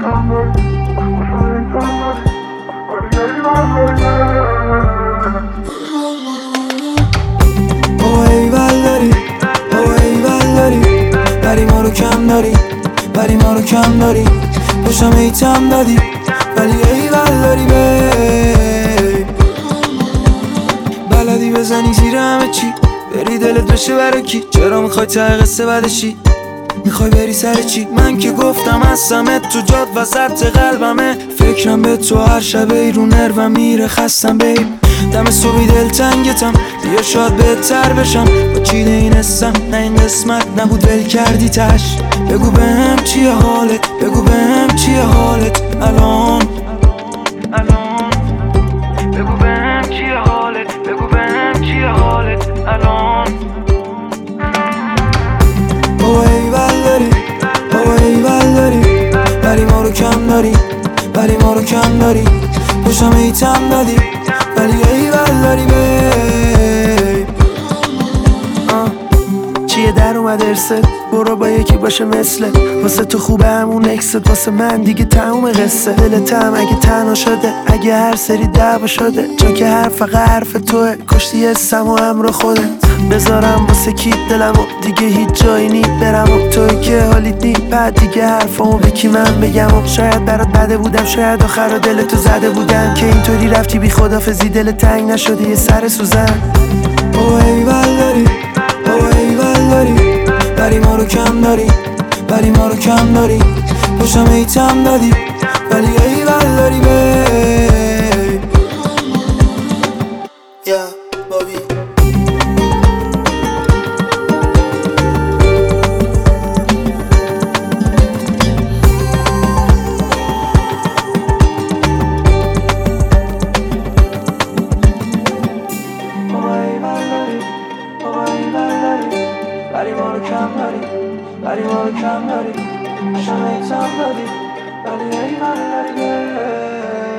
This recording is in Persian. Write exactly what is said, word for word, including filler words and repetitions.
بابا ایول داری، بابا ایول داری، ولی ما رو کم داری، ولی ما رو کم داری. پشتم ایتم دادی ولی ایول داری بی. بلدی بزنی زیر همه چی، بری دلت بشه برا کی؟ چرا میخوای ته قصه بعدشی؟ میخوای بری سر چی؟ من که گفتم هستمت تو جاد وسط قلبمه. فکرم به تو هر شبه رو نروم میره خستم بیب. دم صبحی دل تنگتم بیا شاد بهتر بشم. با چیده این اسم نه این قسمت نبود ول کردی تش. بگو بهم چیه حالت، بگو بهم چیه حالت الان الان. بگو بهم چیه حالت، بگو بهم چیه حالت الان. بابا ایول داری، بابا ایول داری، ولی ما رو کم داری، ولی ما رو کم داری. پشتم ایتم دادی ولی ایول داری بی. چیه در اومد ارست، برو با یکی باشه مثلت. واسه تو خوبه همون اکست، واسه من دیگه تموم قصه. دلتم اگه تنها شده، اگه هر سری دعوا شده، چون که حرف فقط حرف توه. کشتی اسم و امر خودت بذارم واسه کی دلمو، دیگه هیچ جایی نی برم و توی که حالیت نی. بعد دیگه حرفامو به کی من بگم و شاید برات بده بودم، شاید آخر دلتو زده بودم که اینطوری رفتی بی خدافزی. دل تنگ نشده یه سر سوزن. بابا ایول داری، بابا ایول داری، ولی ما رو کم داری، ولی ما رو کم داری. پشتم ایتم دادی ولی ایول داری بی. یا بابی ولی ما رو کم داری، ولی ما رو کم داری. پشتم ایتم دادی ولی ایول داری بی.